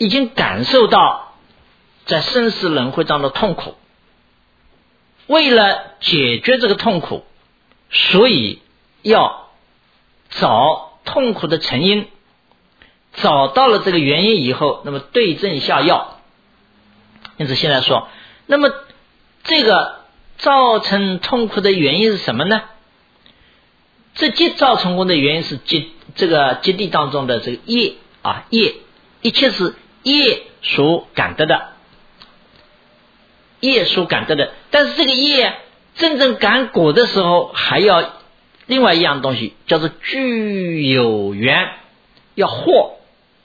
已经感受到在生死轮回中的痛苦，为了解决这个痛苦，所以要找痛苦的成因，找到了这个原因以后，那么对症下药。因此现在说，那么这个造成痛苦的原因是什么呢？这造成功的原因是这个结地当中的这个业啊，业，一切是业所感得的，业所感得的。但是这个业真正感果的时候，还要另外一样东西，叫做具有缘，要惑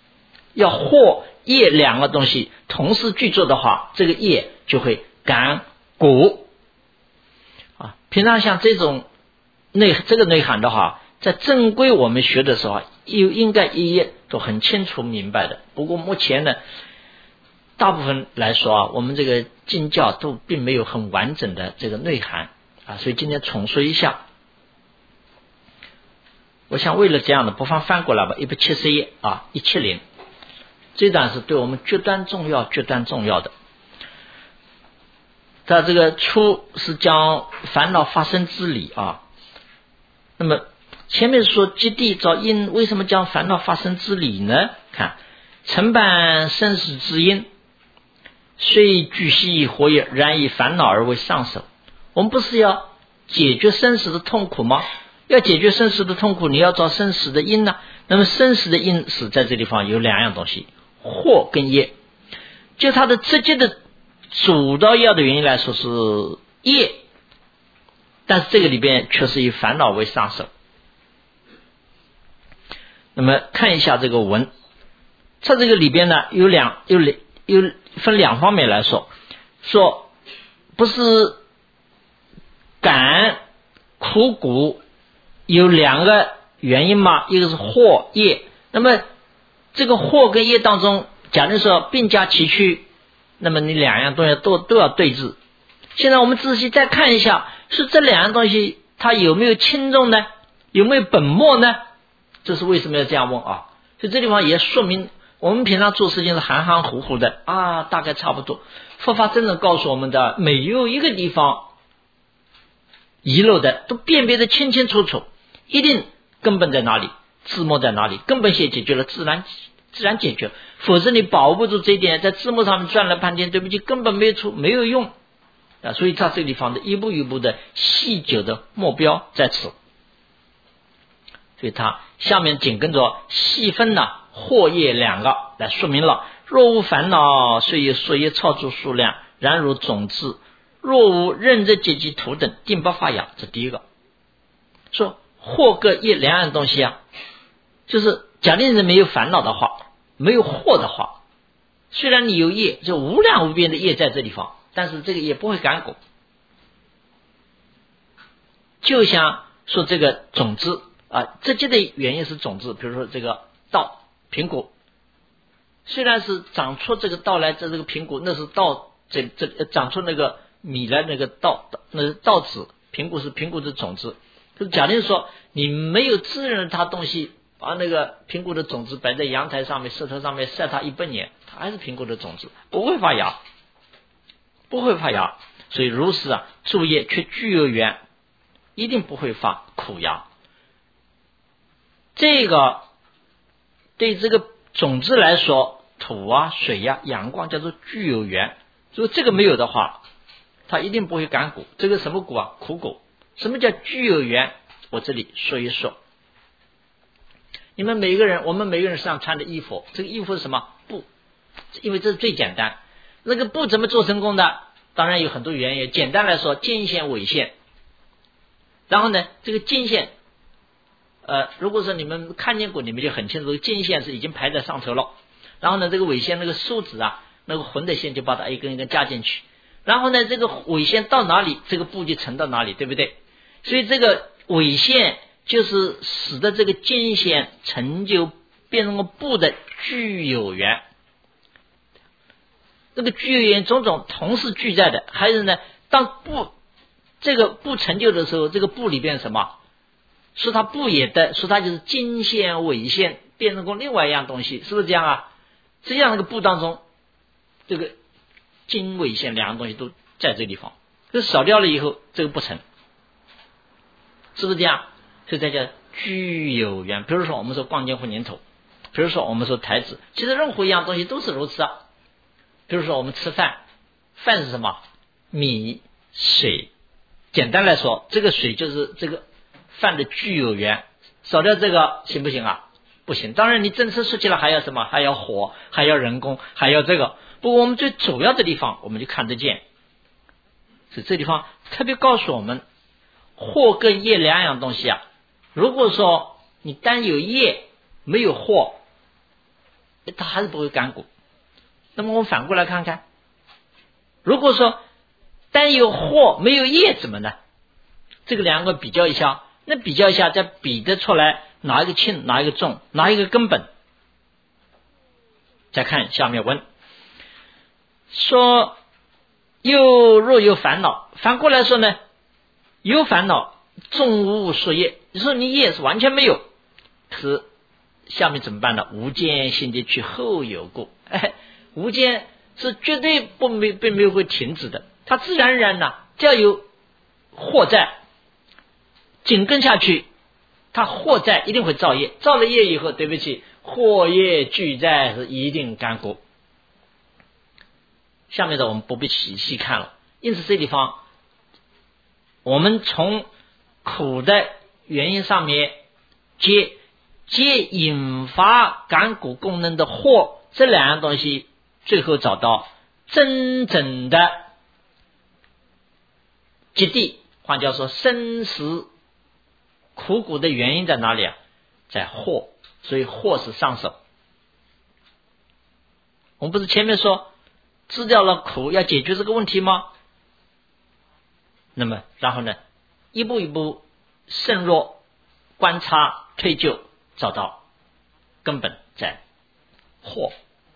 业两个东西同时具足的话，这个业就会果啊。平常像这种这个内涵的话，在正规我们学的时候应该一页都很清楚明白的。不过目前呢，大部分来说啊，我们这个经教都并没有很完整的这个内涵啊，所以今天重说一下。我想为了这样的，不妨翻过来吧，170页啊，170，这段是对我们绝端重要的。它这个初是讲烦恼发生之理啊。那么前面说结地造因，为什么讲烦恼发生之理呢？看承办生死之因，虽具悉活也，然以烦恼而为上首。我们不是要解决生死的痛苦吗？要解决生死的痛苦，你要找生死的因呢。那么生死的因是在这地方有两样东西，惑跟业。就它的直接的主导要的原因来说是业，但是这个里边却是以烦恼为上首。那么看一下这个文，它这个里边呢有分两方面来说不是感苦苦有两个原因嘛，一个是惑业。那么这个惑跟业当中，假如说并驾齐驱，那么你两样东西都要对峙。现在我们仔细再看一下，是这两样东西它有没有轻重呢？有没有本末呢？这是为什么要这样问啊？所以这地方也说明我们平常做事情是含含糊糊的啊，大概差不多。佛法真正告诉我们的，没有一个地方遗漏的，都辨别的清清楚楚，一定根本在哪里，字幕在哪里，根本先解决了，自然解决。否则你把握不住这一点，在字幕上面转了半天，对不起，根本没有用啊。所以它这个地方的一步一步的细究的目标在此。所以它下面紧跟着细分了惑业两个来说明了，若无烦恼，虽有所业超出数量，然如种子，若无任则结集土等，定不发芽。这第一个说惑跟业两样东西啊，就是假定是没有烦恼的话，没有惑的话，虽然你有业，就无量无边的业在这地方，但是这个业不会感果。就像说这个种子啊，直接的原因是种子，比如说这个稻苹果，虽然是长出这个稻来，这个苹果那是稻，这长出那个米来那个稻，那是稻子，苹果是苹果的种子。就假定说你没有滋润它东西，把那个苹果的种子摆在阳台上面、石头上面晒它100年，它还是苹果的种子，不会发芽。所以如是啊，诸业却具有缘，一定不会发苦芽。这个对这个种子来说，土啊、水啊、阳光叫做具有缘。如果这个没有的话，它一定不会感果。这个什么果啊？苦果。什么叫具有缘？我这里说一说。我们每个人身上穿的衣服，这个衣服是什么？布，因为这是最简单。那个布怎么做成功的？当然有很多原因。简单来说，经线、纬线。然后呢，这个经线，如果说你们看见过，你们就很清楚，经线是已经排在上头了。然后呢，这个纬线那个梳子啊，那个混的线就把它一根一根加进去。然后呢，这个纬线到哪里，这个布就沉到哪里，对不对？所以这个纬线就是使得这个经线成就变成个布的具有缘。这个具有缘种种同时具在的。还有呢，当这个布成就的时候，这个布里边什么？说它布也的，说它就是经线、纬线变成过另外一样东西，是不是这样啊？ 这样的一个步当中，这个经纬线两个东西都在这个地方，这少掉了以后，这个不成，是不是这样？所以这叫具有缘。比如说我们说光间混凝土，比如说我们说台子，其实任何一样东西都是如此啊。比如说我们吃饭，饭是什么？米、水。简单来说，这个水就是这个饭的具有缘，少掉这个行不行啊？不行。当然你真吃出去了，还要什么？还要火，还要人工，还要这个。不过我们最主要的地方我们就看得见，所以这地方特别告诉我们，火跟业两样东西啊，如果说你单有业没有火，它还是不会干固。那么我们反过来看看，如果说单有火没有业怎么呢？这个两个比较一下，那比较一下再比得出来哪一个轻哪一个重哪一个根本。再看下面问说，若有烦恼，反过来说呢，有烦恼众无所业，你说你业是完全没有，可是下面怎么办呢？无间心地去后有故，无间是绝对并没有会停止的，它自然而然呢，只要有祸在，紧跟下去，它祸在一定会造业，造了业以后，对不起，祸业俱在是一定干果。下面的我们不必细看了，因此这地方我们从苦的原因上面皆引发感果功能的祸，这两样东西最后找到真正的基地，换句话说，生死苦果的原因在哪里啊？在祸，所以祸是上手。我们不是前面说治掉了苦要解决这个问题吗？那么然后呢，一步一步深入观察推究，找到根本在祸。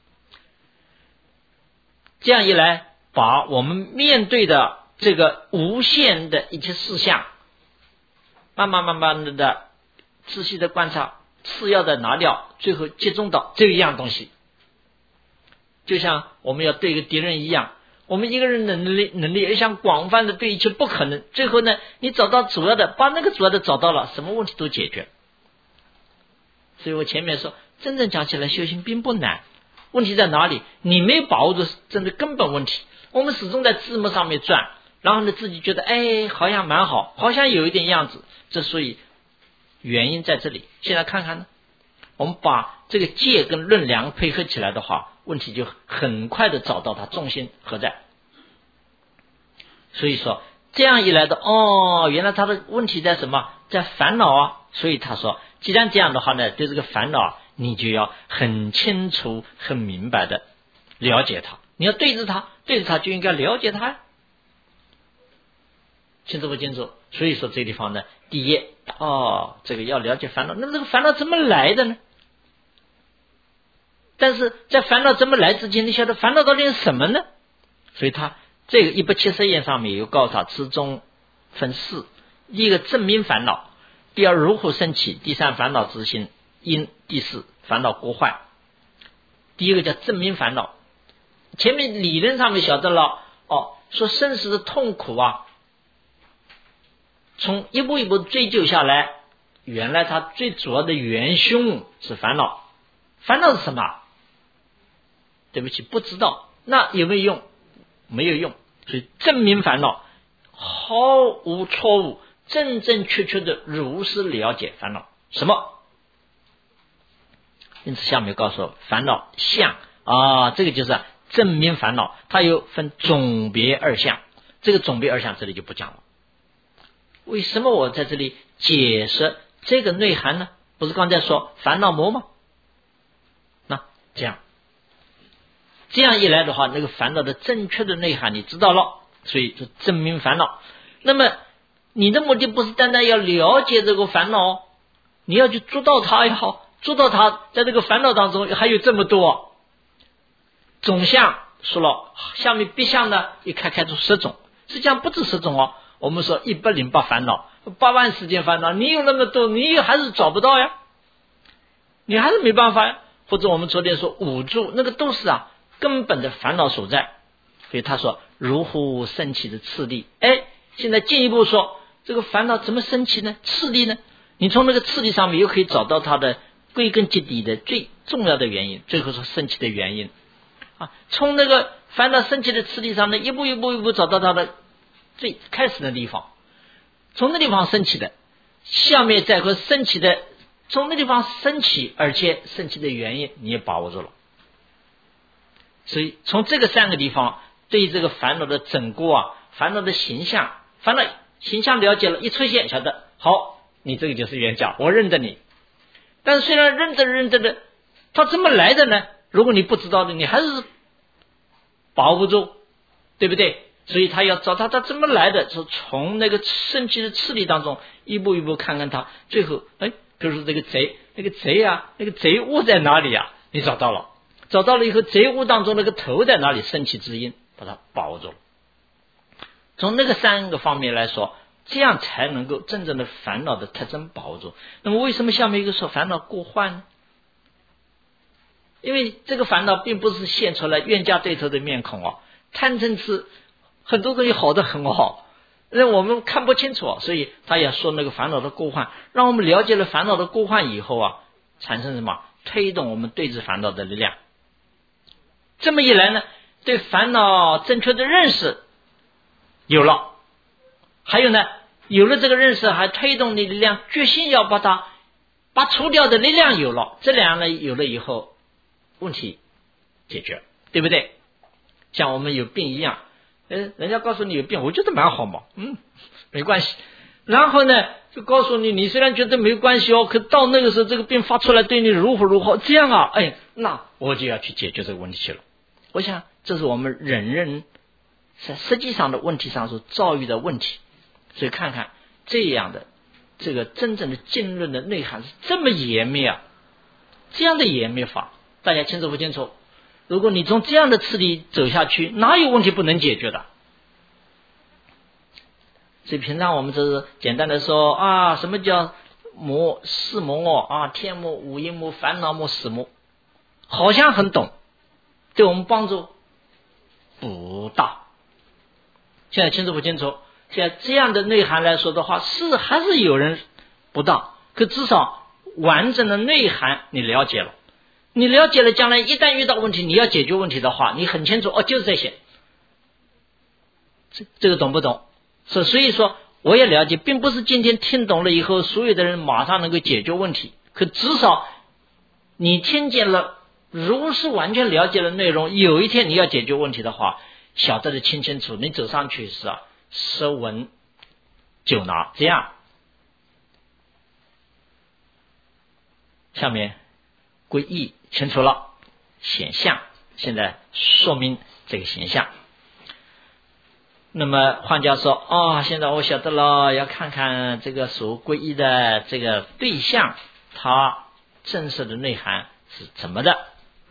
这样一来，把我们面对的这个无限的一切事项，慢慢的仔细的观察，次要的拿掉，最后集中到这一样东西。就像我们要对一个敌人一样，我们一个人能力要想广泛的对一切不可能，最后呢，你找到主要的，把那个主要的找到了，什么问题都解决。所以我前面说，真正讲起来修行并不难，问题在哪里？你没有把握住真的根本问题。我们始终在字幕上面转，然后呢自己觉得好像蛮好，好像有一点样子，这所以原因在这里。现在看看呢，我们把这个戒跟论量配合起来的话，问题就很快的找到它重心何在。所以说这样一来的，原来他的问题在什么？在烦恼啊。所以他说，既然这样的话呢，对这个烦恼你就要很清楚很明白的了解它，你要对着它就应该了解它呀。清楚不清楚？所以说这个地方呢，第一这个要了解烦恼，那么这个烦恼怎么来的呢？但是在烦恼怎么来之前，你晓得烦恼到底是什么呢？所以他这个170页上面有告诉他，之中分4，第一个正明烦恼，第二如何生起，第三烦恼之心因，第4烦恼过坏。第一个叫正明烦恼，前面理论上面晓得了说生死的痛苦啊，从一步一步追究下来，原来它最主要的元凶是烦恼。烦恼是什么？对不起，不知道。那有没有用？没有用。所以正明烦恼，毫无错误，正正确确的如实了解烦恼什么。因此下面告诉我烦恼相这个就是正明烦恼，它有分总别2项，这个总别2项这里就不讲了。为什么我在这里解释这个内涵呢？不是刚才说烦恼魔吗？那这样一来的话，那个烦恼的正确的内涵你知道了，所以就正明烦恼。那么你的目的不是单单要了解这个烦恼，你要去捉到它也好，捉到它在这个烦恼当中还有这么多总相说了，下面别相呢也开出10种，实际上不止10种我们说108烦恼，8万世间烦恼，你有那么多，你还是找不到呀，你还是没办法呀。 或者我们昨天说五住，那个都是根本的烦恼所在。所以他说如乎升起的次第。现在进一步说这个烦恼怎么升起呢？次第呢？你从那个次第上面又可以找到它的归根结底的最重要的原因，最后说升起的原因从那个烦恼升起的次第上呢，一步一步找到它的最开始的地方，从那地方升起的，下面再和升起的，从那地方升起，而且升起的原因你也把握住了。所以从这个三个地方对这个烦恼的整个烦恼的形象，烦恼形象了解了，一出现晓得好，你这个就是冤家，我认得你。但是虽然认得的，他怎么来的呢？如果你不知道的，你还是把握不住，对不对？所以他要找他怎么来的，是从那个升起的次第当中一步一步看看他，最后比如说这个贼，那个贼物在哪里你找到了以后，贼物当中那个头在哪里，升起之因把它把握住了。从那个三个方面来说，这样才能够真正的烦恼的特征把握住。那么为什么下面一个说烦恼过患呢？因为这个烦恼并不是现出来冤家对头的面孔贪嗔痴很多东西好得很让我们看不清楚所以他也说那个烦恼的过患，让我们了解了烦恼的过患以后产生什么？推动我们对治烦恼的力量。这么一来呢，对烦恼正确的认识有了，还有呢，有了这个认识，还推动你的力量，决心要把除掉的力量有了，这两样呢有了以后，问题解决，对不对？像我们有病一样，人家告诉你有病，我觉得蛮好嘛，没关系。然后呢，就告诉你，你虽然觉得没关系可到那个时候这个病发出来对你如何，这样那我就要去解决这个问题去了。我想这是我们人在实际上的问题上所遭遇的问题。所以看看这样的这个真正的经论的内涵是这么严密这样的严密法，大家清楚不清楚？如果你从这样的次第走下去，哪有问题不能解决的？所以平常我们只是简单的说什么叫四魔天魔、五阴魔、烦恼魔、死魔，好像很懂，对我们帮助不大。现在清楚不清楚？现在这样的内涵来说的话，还是有人不当，可至少完整的内涵你了解了，将来一旦遇到问题，你要解决问题的话，你很清楚就是这些，这个懂不懂？所以说我也了解，并不是今天听懂了以后所有的人马上能够解决问题，可至少你听见了，如是完全了解了内容，有一天你要解决问题的话，晓得的清楚，你走上去是10闻9拿，这样。下面归义清楚了，显象现在说明这个形象。那么换句话说现在我晓得了，要看看这个所归义的这个对象，它真实的内涵是怎么的。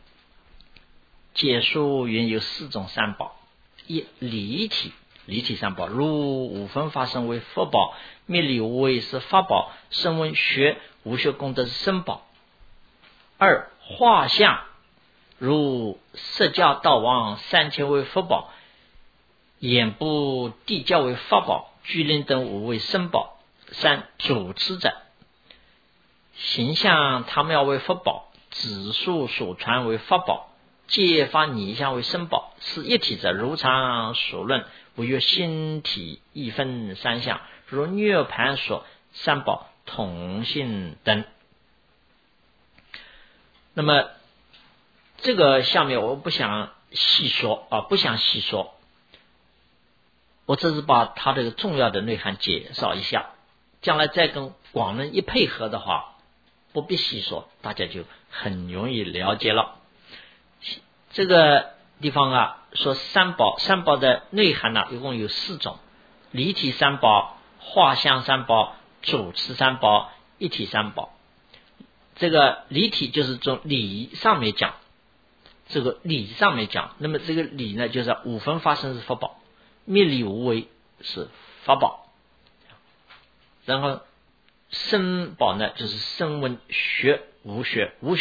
解说原有4种三宝：一、离体三宝，如五分法身为佛宝，灭理无为是法宝，声闻学无学功德是身宝。二、画像，如释迦道王3000为佛宝，眼部地教为法宝，居灵等5为身宝。三、主持者，形象他妙为佛宝，指数所传为法宝，借发拟相为身宝。是一体者，如常所论，无有心体一分三相，如涅盘所三宝同性等。那么这个下面我不想细说，我只是把它这个重要的内涵介绍一下，将来再跟广论一配合的话，不必细说，大家就很容易了解了。这个地方说三宝的内涵一共有4种：离体三宝、画像三宝、主持三宝、一体三宝。这个离体就是从理上面讲，那么这个理呢，就是五分法身是佛宝，灭理无为是法宝，然后身宝呢就是声闻学无学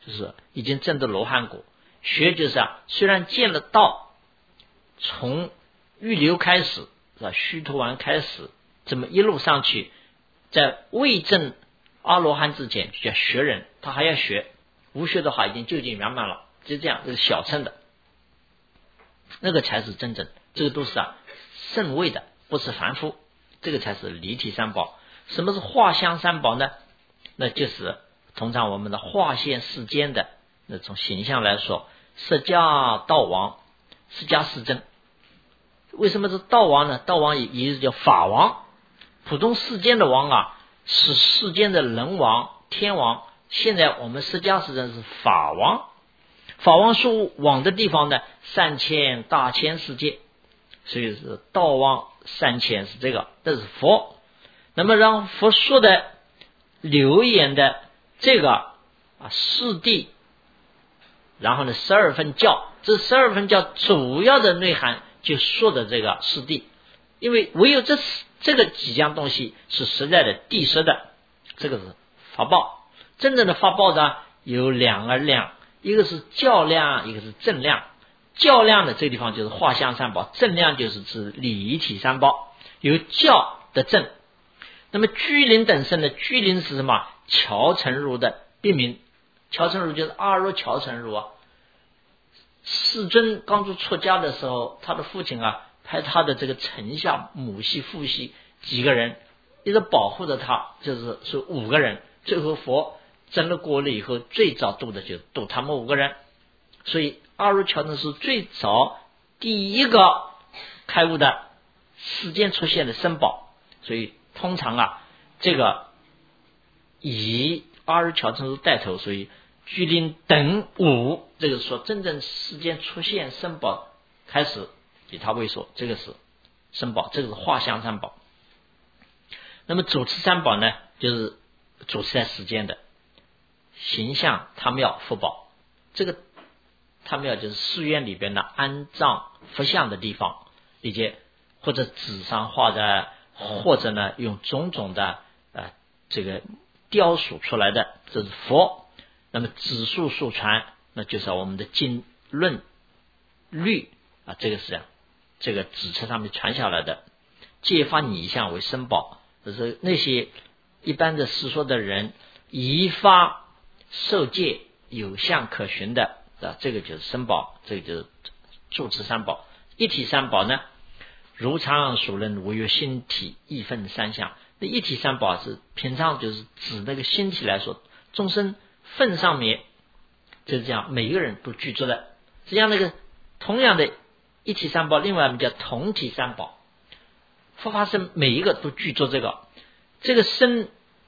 就是已经证得罗汉果。学就是虽然见了道，从预流开始是吧，须陀洹开始，这么一路上去，在未证阿罗汉之前就叫学人，他还要学，无学的话已经究竟圆满了，就这样，这是小乘的，那个才是真正，这个都是圣位的，不是凡夫，这个才是离体三宝。什么是化相三宝呢？那就是通常我们的化现世间的那种形象来说，释迦道王、释迦世尊。为什么是道王呢？道王也是叫法王，普通世间的王是世间的人王、天王。现在我们释迦世尊是法王，法王说往的地方呢，3000大千世界，所以是道王3000是这个佛。那么让佛说的流言的这个四谛，然后呢12分教，这12分教主要的内涵就说的这个四谛，因为唯有这个几样东西是实在的谛实的，这个是法报。真正的法报呢有2个量，一个是教量，一个是正量。教量的这个地方就是化相三宝，正量就是指离体三宝，有教的正。那么居林等圣的居林是什么？乔成儒的别名，乔成儒就是阿若乔成儒世尊刚出家的时候，他的父亲派他的这个臣下、母系、父系几个人一直保护着他，是5个人。最后佛真了果了以后，最早度的就度他们5个人。所以阿若乔成是最早第一个开悟的世间出现的僧宝，所以通常这个以阿若乔成带头，所以居林等5，这个说真正世间出现僧宝开始以他为首，这个是僧宝，这个是化相三宝。那么主持三宝呢，就是主持在世间的形象他庙佛宝，这个他庙就是寺院里边的安葬佛像的地方，理解，或者纸上画的，或者呢用种种的这个雕塑出来的，这是佛。那么指数数传，那就是我们的经论律这个是这个纸册上面传下来的。借发拟像为僧宝，就是那些一般的世说的人移发受戒有相可循的这个就是僧宝，这个就是住持三宝。一体三宝呢，如常属人唯有心体义分三相。那一体三宝是平常就是指那个心体来说，众生分上面就是这样，每一个人都具足的。实际上那个同样的一体三宝，另外我们叫同体三宝。佛法僧每一个都具足这个身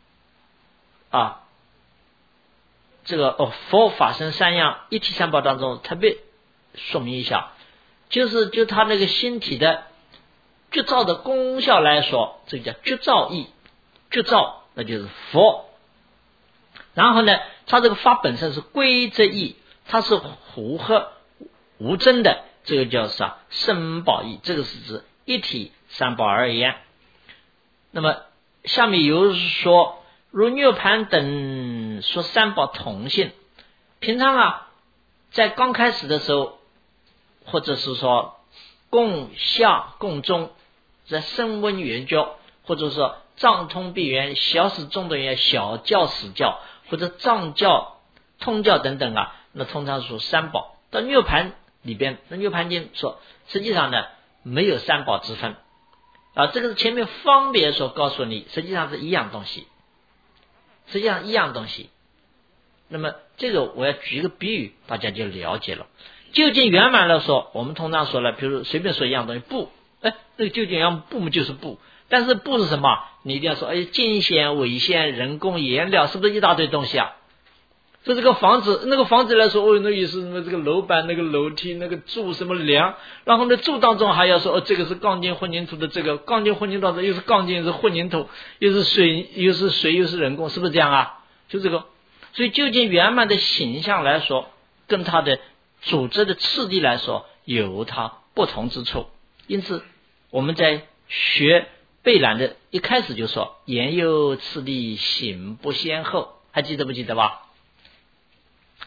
这个佛法僧三样一体三宝当中特别说明一下，就他那个心体的觉照的功效来说，这个叫觉照义，觉照那就是佛。然后呢，他这个法本身是规则义，它是符合无争的，这个叫圣宝义，这个是指一体三宝而言。那么下面有说，如涅盘等说三宝同性，平常在刚开始的时候，或者是说共下共中，在声闻缘觉，或者说藏通闭缘、小始中等缘、小教始教，或者藏教通教等等那通常说三宝。到涅盘里边，那涅盘经说实际上呢没有三宝之分这个是前面方别所告诉你，实际上是一样东西，实际上一样东西。那么这个我要举一个比喻，大家就了解了。究竟圆满了说，我们通常说了，比如随便说一样东西，布，那个究竟圆布就是布，但是布是什么？你一定要说，金线、纬线、人工颜料，是不是一大堆东西说这个房子，那个房子来说，那也是什么这个楼板、那个楼梯、那个柱什么梁，然后呢柱当中还要说这个是钢筋混凝土的，这个钢筋混凝土当中又是钢筋又是混凝土，又是水又是人工，是不是这样就这个。所以究竟圆满的形象来说，跟它的组织的次第来说有它不同之处。因此我们在学贝兰的一开始就说言有次第，行不先后，还记得不记得吧？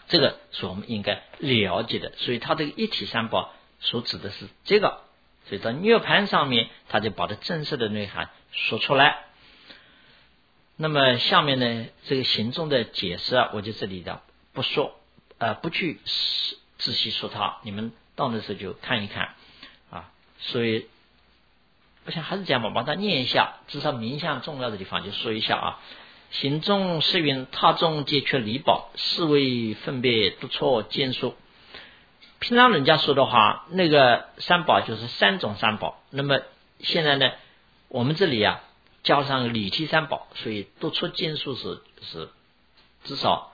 这个是我们应该了解的。所以它这个一体三宝所指的是这个，所以到涅盘上面他就把它正式的内涵说出来。那么下面呢，这个行中的解释啊，我就这里的不说，不去仔细说它，你们到那时候就看一看啊。所以我想还是这样吧，把它念一下，至少名相重要的地方就说一下啊。行中是云，他中皆缺离宝，是为分别不错见数。平常人家说的话，那个三宝就是三种三宝。那么现在呢，我们这里啊加上理体三宝，所以多出见数是至少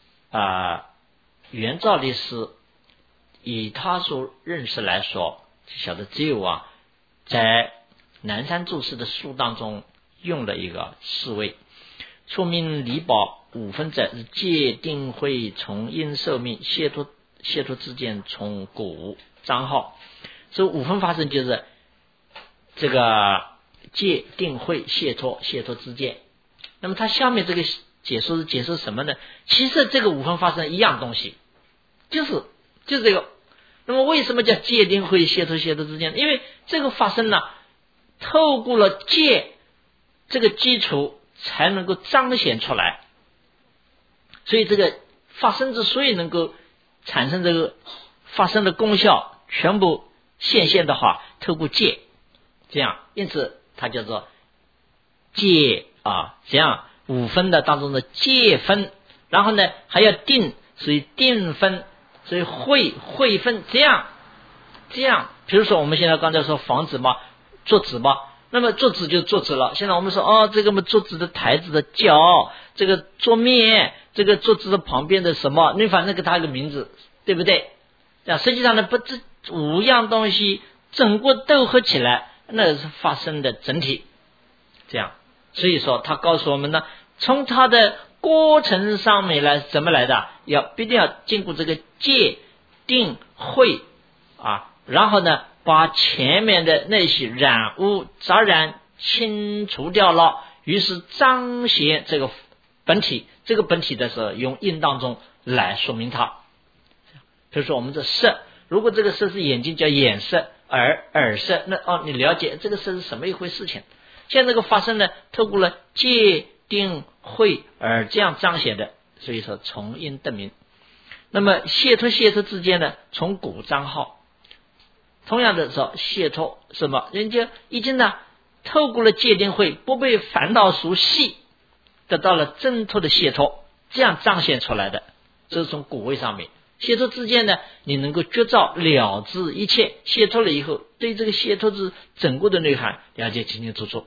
原照律师以他所认识来说，晓得只有啊在南山注释的书当中用了一个四位。说明离宝五分者是戒定慧从因受命解脱之间从古章号，所以五分发生就是这个戒定慧解脱之间。那么它下面这个解说是解说什么呢？其实这个五分发生一样东西，就是这个。那么为什么叫戒定慧解脱之间？因为这个发生呢，透过了戒这个基础才能够彰显出来，所以这个发生之所以能够产生这个发生的功效全部显现的话，透过戒，这样，因此它叫做戒啊，这样五分的当中的戒分，然后呢还要定，所以定分，所以慧分，这样，比如说我们现在刚才说房子嘛，做纸嘛。那么桌子就桌子了，现在我们说这个桌子的台子的脚，这个桌面，这个桌子的旁边的什么，你反正给它一个名字，对不对？实际上呢，这五样东西整个都合起来，那是发生的整体。这样，所以说他告诉我们呢，从它的过程上面来怎么来的，必定要经过这个戒定慧啊，然后呢把前面的那些染污杂染清除掉了，于是彰显这个本体。这个本体的时候，用印当中来说明它。比如说我们的色，如果这个色是眼睛叫眼色，耳色，那你了解这个色是什么一回事情。现在这个发生呢，透过了戒定慧而这样彰显的，所以说从因得名。那么解脱之间呢，从古章号。同样的说，解脱什么？人家已经呢，透过了戒定慧，不被烦恼所系，得到了挣脱的解脱，这样彰显出来的。这是从古位上面，解脱之间呢，你能够觉照了知一切，解脱了以后，对这个解脱之整个的内涵了解清清楚楚。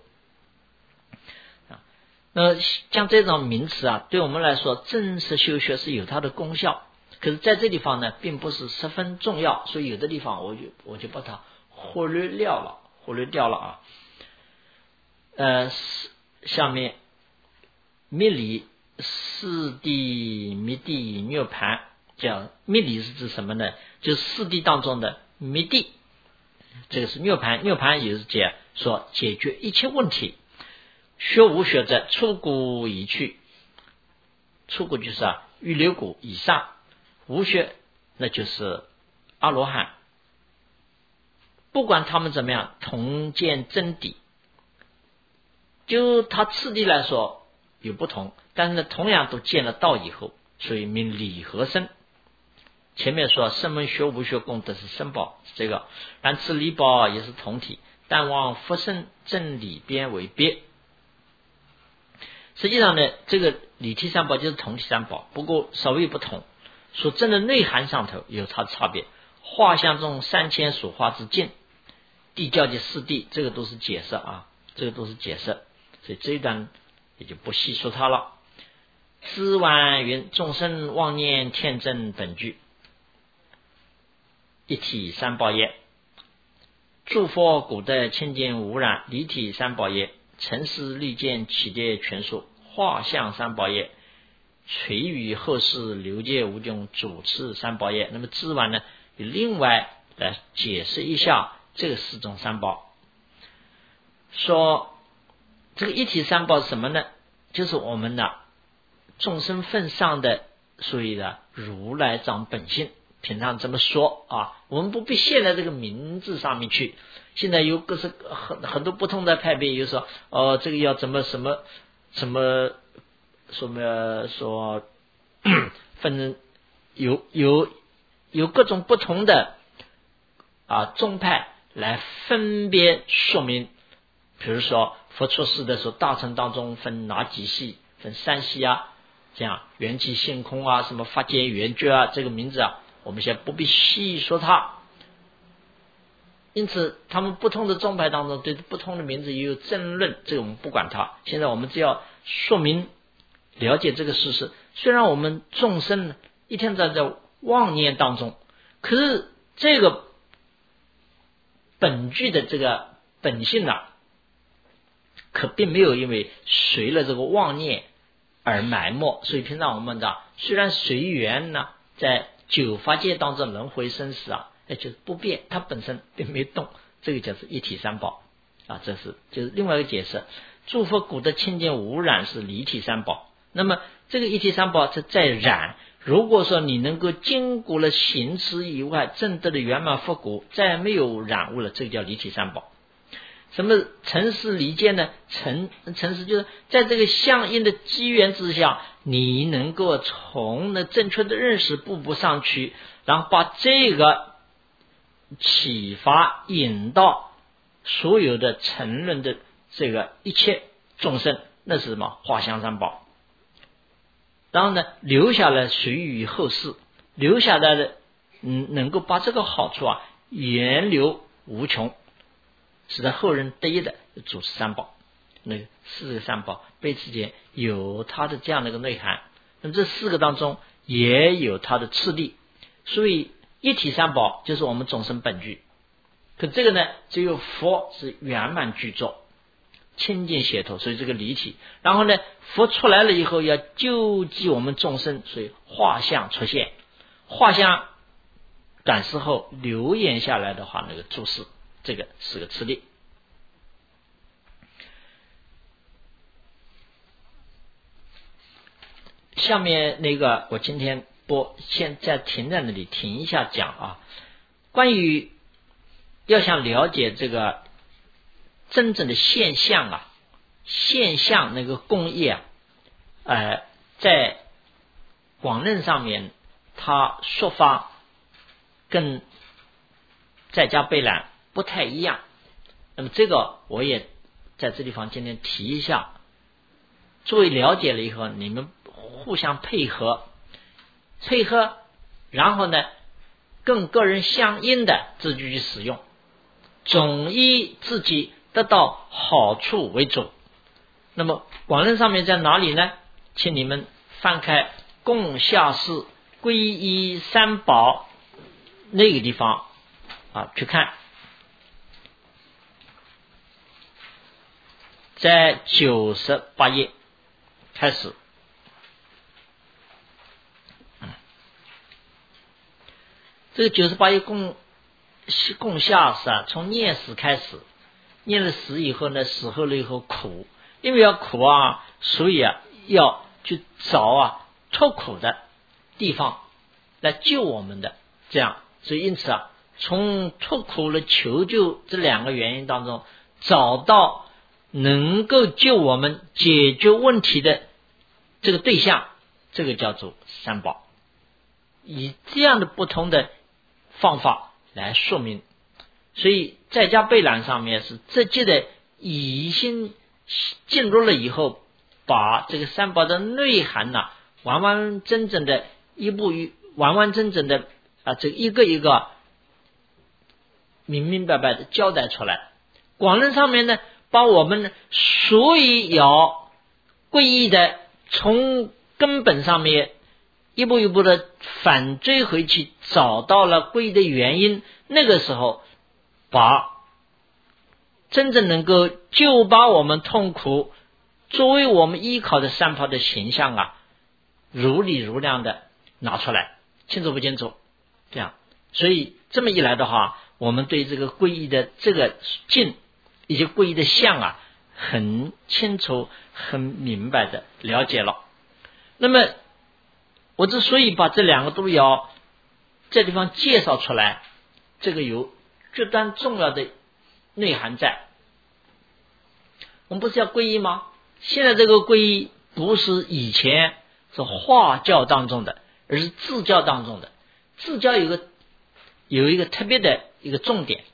像这种名词啊，对我们来说，正式修学是有它的功效。可是在这地方呢，并不是十分重要，所以有的地方我就把它忽略掉了啊。下面密理四谛密谛涅盘，叫密理是指什么呢？就是四谛当中的密谛，这个是涅盘也是解决一切问题。学无学者，出谷已去，出谷就是预流谷以上。无学那就是阿罗汉，不管他们怎么样，同见真谛。就他次第来说有不同，但是呢，同样都见了道以后，所以名理合生。前面说声闻学无学功德是生宝，这个然此理宝也是同体，但望佛身正理边为别。实际上呢，这个理体三宝就是同体三宝，不过稍微不同。所证的内涵上头有它的差别，画像中3000所画之境，谛教界四谛，这个都是解释啊，所以这一段也就不细说它了。知完云，众生妄念天真本具，一体三宝也。诸佛古德清净无染，离体三宝也。尘世利见起跌全数，画像三宝也。垂于后世流界无穷，主持三宝业。那么知完呢，另外来解释一下这个四种三宝。说这个一体三宝是什么呢？就是我们的众生份上的所谓的如来藏本性，平常这么说啊，我们不必陷在这个名字上面去。现在有各式很多不同的派别，有说这个要怎么什么说分有各种不同的宗派来分别说明。比如说佛出世的时候，大乘当中分哪几系，分三系啊，这样缘起性空啊，什么法界缘觉啊，这个名字我们现在不必细说它。因此他们不同的宗派当中对不同的名字也有争论，这个我们不管它。现在我们只要说明了解这个事实。虽然我们众生一天在妄念当中，可是这个本具的这个本性可并没有因为随了这个妄念而埋没。所以平常我们虽然随缘在九法界当中轮回生死就是不变，它本身并没动，这个就是一体三宝这是就是另外一个解释。诸佛果的清净无染是离体三宝。那么这个一体三宝是在染，如果说你能够经过了行持以外证得的圆满佛果，再没有染污了，这个叫离体三宝。什么尘世离间呢？尘世就是在这个相应的机缘之下，你能够从正确的认识步步上去，然后把这个启发引到所有的沉沦的这个一切众生，那是什么？华香三宝。然后留下来随于后世，留下来的能够把这个好处源流无穷，使得后人得益的主持三宝。那四个三宝彼此间有它的这样的一个内涵，那么这四个当中也有它的次第，所以一体三宝就是我们众生本具。可这个只有佛是圆满具足清净解脱，所以这个离体。然后佛出来了以后要救济我们众生，所以画像出现，画像短时后流言下来的话，那个注释，这个是个次第。下面我今天现在停在那里停一下讲关于要想了解这个真正的现象现象那个工业在广论上面它说法跟在家备览不太一样。那么这个我也在这地方今天提一下，作为了解了以后，你们互相配合，然后跟个人相应的字句去使用，总以自己得到好处为主。那么广论上面在哪里呢？请你们翻开供下士皈依三宝那个地方去看，在98页开始。这个98页供下士从念死开始，念了死以后死后了以后苦，因为要苦所以要去找脱苦的地方来救我们的，这样。所以因此从脱苦了求救这两个原因当中，找到能够救我们解决问题的这个对象，这个叫做三宝。以这样的不同的方法来说明。所以在家备览上面是直接的已经进入了以后，把这个三宝的内涵完完整整的这一个一个明明白白的交代出来。广论上面把我们所以要皈依的从根本上面一步一步的反追回去，找到了皈依的原因，那个时候把真正能够救把我们痛苦作为我们依靠的三宝的形象如理如量的拿出来，清楚不清楚？这样，所以这么一来的话，我们对这个皈依的这个境以及皈依的相很清楚很明白的了解了。那么我之所以把这两个都要这地方介绍出来，这个有绝端重要的内涵在。我们不是要皈依吗？现在这个皈依不是以前是化教当中的，而是自教当中的。自教有一个特别的一个重点，